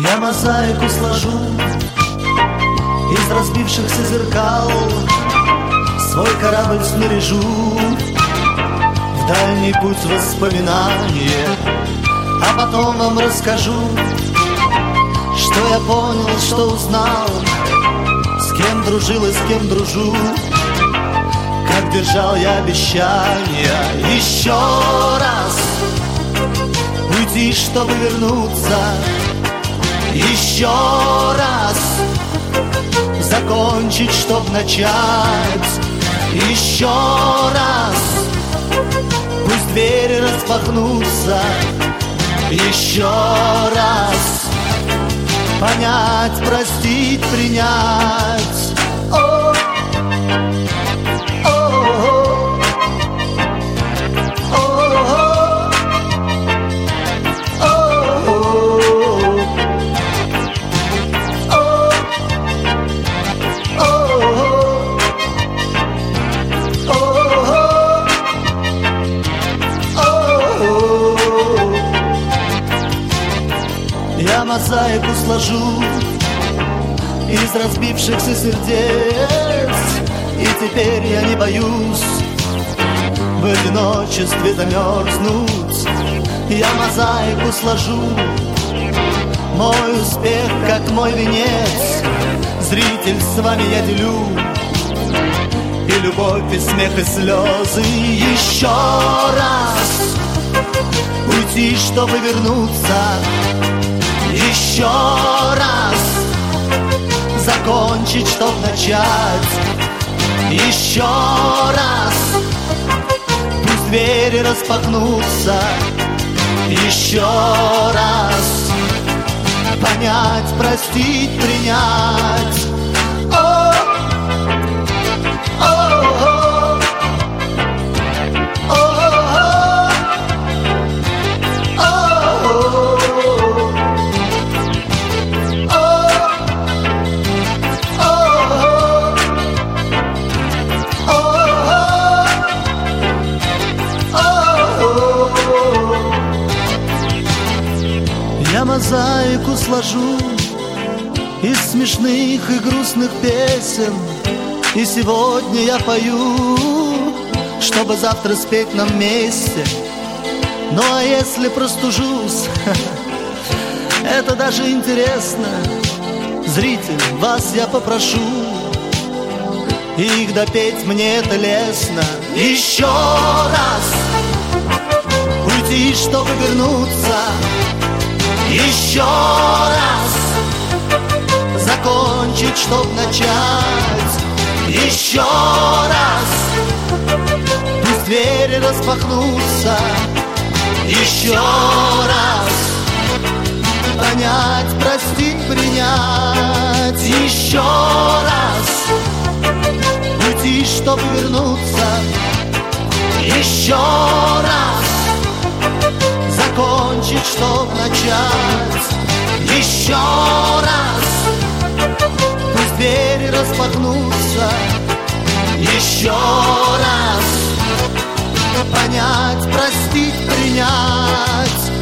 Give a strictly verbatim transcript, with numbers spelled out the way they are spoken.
Я мозаику сложу из разбившихся зеркал, свой корабль снаряжу в дальний путь воспоминания, а потом вам расскажу, что я понял, что узнал, с кем дружил и с кем дружу, как держал я обещания. Еще раз уйти, чтобы вернуться, еще раз закончить, чтоб начать, еще раз пусть двери распахнутся, еще раз понять, простить, принять. О, о, о, о, я мозаику сложу из разбившихся сердец, и теперь я не боюсь в одиночестве замерзнуть. Я мозаику сложу, мой успех как мой венец, зритель, с вами я делю и любовь, и смех, и слезы. Еще раз уйти, чтобы вернуться, еще раз закончить, чтоб начать, еще раз пусть двери распахнутся, еще раз понять, простить, принять. О, о, о, о, о, о, я мозаику сложу из смешных и грустных песен, и сегодня я пою, чтобы завтра спеть нам вместе. Ну а если простужусь, это даже интересно. Зритель, вас я попрошу их допеть, мне это лестно. Еще раз уйти, чтобы вернуться, еще раз закончить, чтоб начать, еще раз пусть двери распахнутся, еще раз понять, простить, принять, еще раз уйти, чтоб вернуться, еще раз закончить, чтоб начать, еще раз пусть двери распахнутся, еще раз понять, простить, принять.